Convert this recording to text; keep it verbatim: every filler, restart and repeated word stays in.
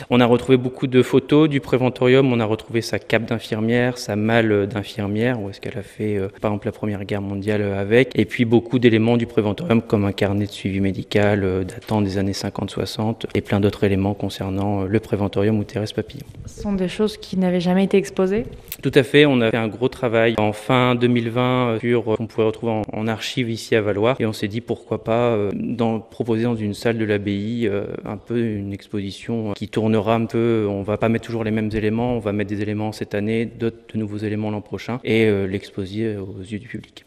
On a retrouvé beaucoup de photos du préventorium, on a retrouvé sa cape d'infirmière, sa malle d'infirmière, où est-ce qu'elle a fait euh, par exemple la Première Guerre mondiale avec, et puis beaucoup d'éléments du préventorium comme un carnet de suivi médical euh, datant des années cinquante soixante et plein d'autres éléments concernant euh, le préventorium ou Thérèse Papillon. Ce sont des choses qui n'avaient jamais été exposées ? Tout à fait, on a fait un gros travail en fin deux mille vingt sur qu'on pouvait retrouver en, en archive ici à Valloires et on s'est dit pourquoi pas euh, dans, proposer dans une salle de l'abbaye euh, un peu une exposition qui tournera un peu, on va pas mettre toujours les mêmes éléments, on va mettre des éléments cette année, d'autres de nouveaux éléments l'an prochain et euh, l'exposer aux yeux du public.